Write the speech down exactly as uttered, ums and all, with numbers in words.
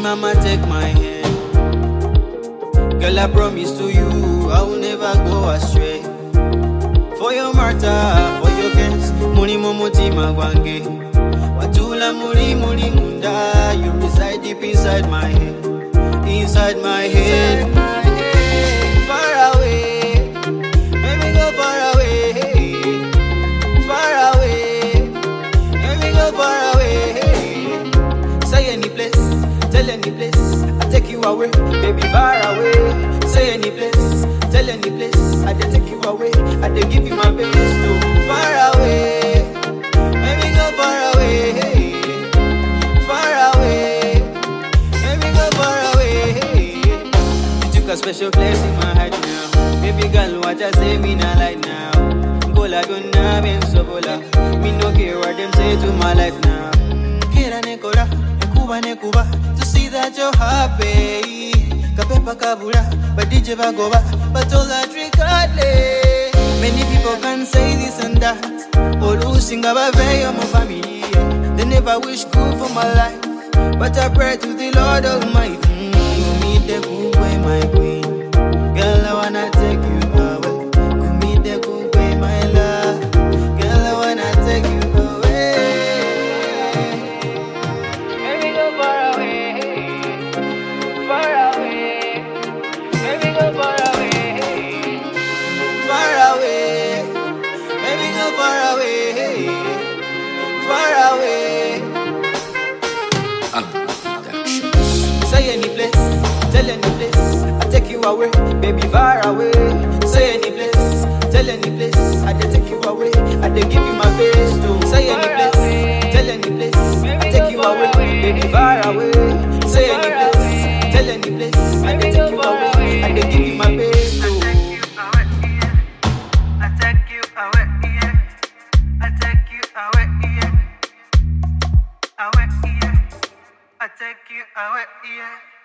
mama take my hand. Girl, I promise to you, I will never go astray. For your marta, for your case, muni momoti magwange. Watula muri muri munda, you reside deep inside my head, inside my head. Far away, let me go far away, far away, let me go far away. Say any place, tell any place, I take you away, baby, far away. Say any place, tell any place, I dey take you away, I dey give you my best to far away. Let me go far away, far away. Let me go far away. You took a special place in my heart now. Baby girl, what I say me not like now. Gola don't have been so bola. Me no care what them say to my life now. Kira ne kora, ne kuba ne kuba, to see that you're happy. Kapepa kabula, but D J bagoba, but all that regardless. Many people can say this and that. Olu sing about my family. They never wish good for my life, but I pray to the Lord Almighty. You meet the good way, my queen. Girl, I wanna take you away. You meet the good way, my love. Girl, I wanna take you away. Let me go far away, far away. Let me go far away, far away. Let me go far away, far away. Say any place, tell any place, I take you away, baby, far away. Say any place, tell any place, I dey take you away, I dey give you my best too. Say any place, tell any place, I take you away, baby, far away. Say any place, tell any place, I dey take you away, I dey give you my best too. I take you away, yeah. I take you away, yeah. Away, yeah. I take you away, yeah.